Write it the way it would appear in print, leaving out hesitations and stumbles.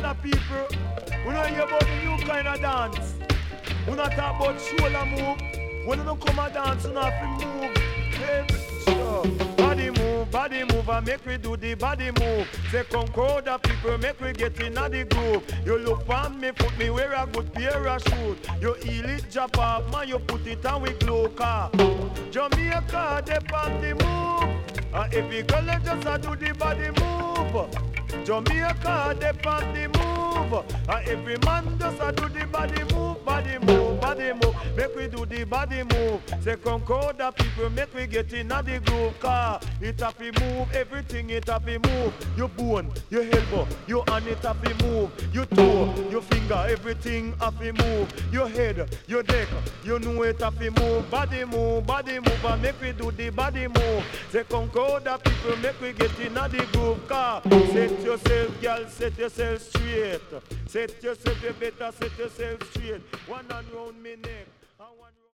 Concordia people, we don't hear about the new kind of dance. We not talk about shoulder move. When you don't come and dance, you not have to move. Body move, and make we do the body move. Say Concordia people, make we get in the groove. You look on me, put me wear a good pair of shoes. You heel it, drop off, man, you put it on with glue car. Jamaica, they on the move. And every girl just do the body move. Jamaica, they on the move. And every man just do the body move, body move, body move. Make we do the body move. Say Concordia people, make we get in the groove. Car, it have to move, everything it have to move. Your bone, your elbow, your hand it have to move. Your toe, your finger, everything have to move. Your head, your neck, you know it have to move. Body move, and make we do the body move. Say Concordia people, make we get in the groove. Car, set yourself, girl, set yourself straight. Set yourself, you better set yourself straight. One hand round me neck.